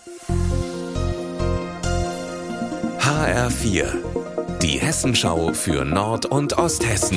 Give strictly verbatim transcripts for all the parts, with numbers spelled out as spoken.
H R vier, die Hessenschau für Nord- und Osthessen.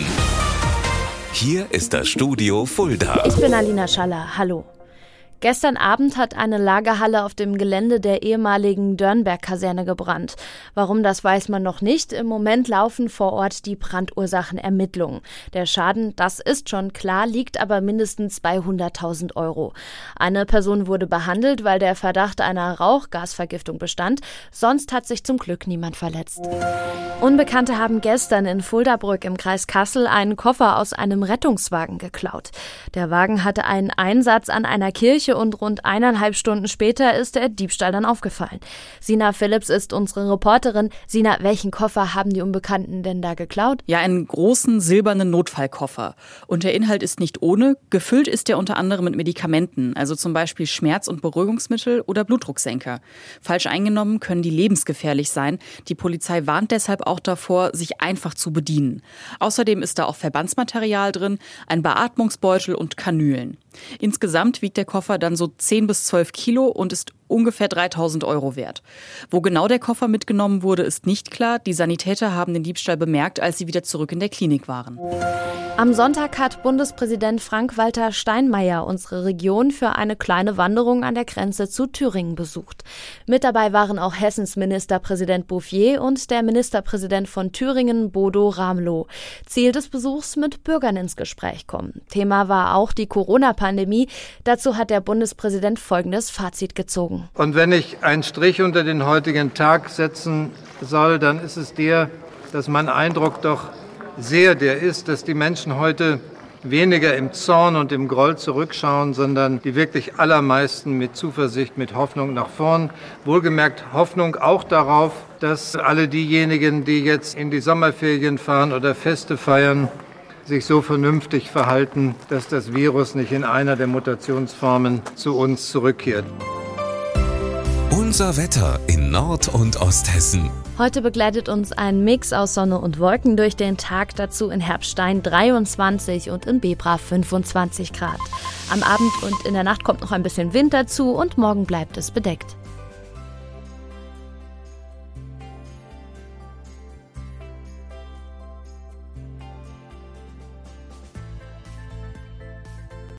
Hier ist das Studio Fulda. Ich bin Alina Schaller, hallo. Gestern Abend hat eine Lagerhalle auf dem Gelände der ehemaligen Dörnberg-Kaserne gebrannt. Warum, das weiß man noch nicht. Im Moment laufen vor Ort die Brandursachenermittlungen. Der Schaden, das ist schon klar, liegt aber mindestens bei hunderttausend Euro. Eine Person wurde behandelt, weil der Verdacht einer Rauchgasvergiftung bestand. Sonst hat sich zum Glück niemand verletzt. Unbekannte haben gestern in Fuldabrück im Kreis Kassel einen Koffer aus einem Rettungswagen geklaut. Der Wagen hatte einen Einsatz an einer Kirche und rund eineinhalb Stunden später ist der Diebstahl dann aufgefallen. Sina Phillips ist unsere Reporterin. Sina, welchen Koffer haben die Unbekannten denn da geklaut? Ja, einen großen silbernen Notfallkoffer. Und der Inhalt ist nicht ohne. Gefüllt ist der unter anderem mit Medikamenten, also zum Beispiel Schmerz- und Beruhigungsmittel oder Blutdrucksenker. Falsch eingenommen können die lebensgefährlich sein. Die Polizei warnt deshalb auch davor, sich einfach zu bedienen. Außerdem ist da auch Verbandsmaterial drin, ein Beatmungsbeutel und Kanülen. Insgesamt wiegt der Koffer dann so zehn bis zwölf Kilo und ist ungefähr dreitausend Euro wert. Wo genau der Koffer mitgenommen wurde, ist nicht klar. Die Sanitäter haben den Diebstahl bemerkt, als sie wieder zurück in der Klinik waren. Am Sonntag hat Bundespräsident Frank-Walter Steinmeier unsere Region für eine kleine Wanderung an der Grenze zu Thüringen besucht. Mit dabei waren auch Hessens Ministerpräsident Bouffier und der Ministerpräsident von Thüringen, Bodo Ramelow. Ziel des Besuchs: mit Bürgern ins Gespräch kommen. Thema war auch die Corona-Pandemie. Dazu hat der Bundespräsident folgendes Fazit gezogen. Und wenn ich einen Strich unter den heutigen Tag setzen soll, dann ist es der, dass mein Eindruck doch sehr der ist, dass die Menschen heute weniger im Zorn und im Groll zurückschauen, sondern die wirklich allermeisten mit Zuversicht, mit Hoffnung nach vorn. Wohlgemerkt Hoffnung auch darauf, dass alle diejenigen, die jetzt in die Sommerferien fahren oder Feste feiern, sich so vernünftig verhalten, dass das Virus nicht in einer der Mutationsformen zu uns zurückkehrt. Unser Wetter in Nord- und Osthessen. Heute begleitet uns ein Mix aus Sonne und Wolken durch den Tag, dazu in Herbstein dreiundzwanzig und in Bebra fünfundzwanzig Grad. Am Abend und in der Nacht kommt noch ein bisschen Wind dazu und morgen bleibt es bedeckt.